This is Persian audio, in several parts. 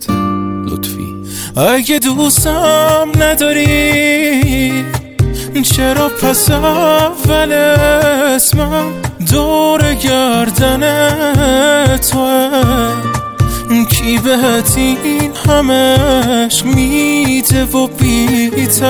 حکمت لطفی. اگه دوستم نداری چرا پس اول اسمم دور گردن توه؟ کی بهت این همش میده و بی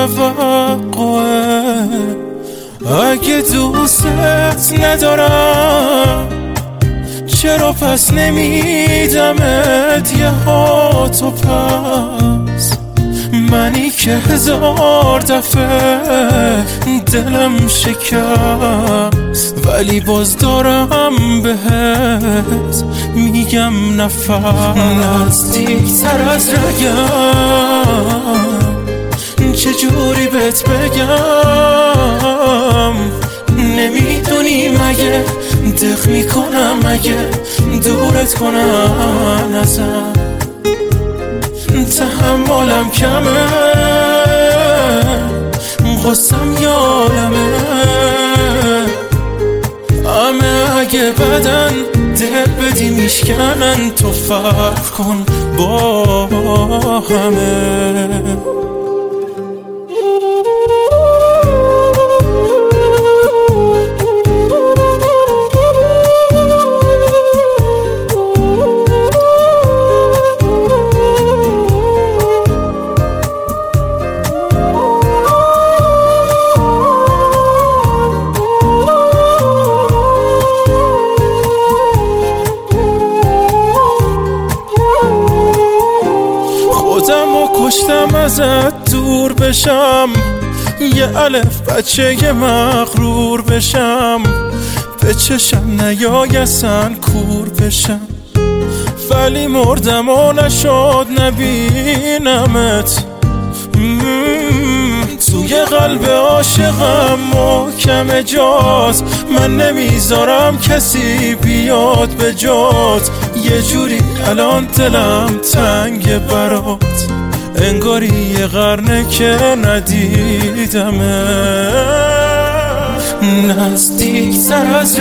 توقعه؟ اگه دوستت ندارم چرا پس نمیدمت یه هاتو پس؟ منی که 1000 دفعه دلم شکست ولی باز دارم بهت میگم نفس. نزدیکتر از رگم چجوری بهت بگم؟ نمیدونی مگه دق میکنم اگه دورت کنم ازم؟ تحملم کمه غصم یالمه همه اگه بدن دل بدی میشکنن تو فرق کن با همه. کشتم ازت دور بشم یه الف بچه مغرور بشم به چشم نیایسن کور بشم ولی مردم و نشد نبینمت. توی قلب عاشقم محکم جات من نمیذارم کسی بیاد به جات. یه جوری الان دلم تنگ برات انگاری یه قرنه که ندیدمه. نزدیکتر از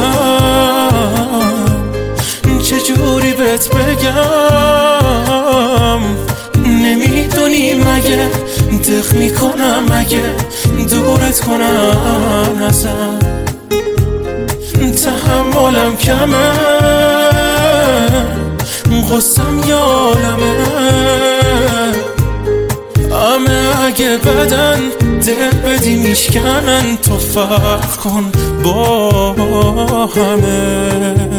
رگم چجوری بهت بگم؟ نمیدونی مگه دق میکنم اگه دورت کنم ازم؟ تحملم کمه غصم یالمه همه اگه بدن دل بدی میشکنن تو فرق کن با همه.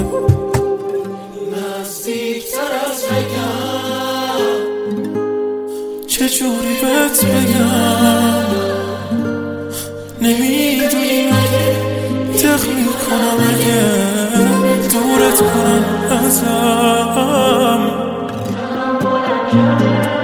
نزدیکتر از رگم چجوری بهت بگم؟ نمیدونی مگه دق میکنم اگه دورت کنم ازم؟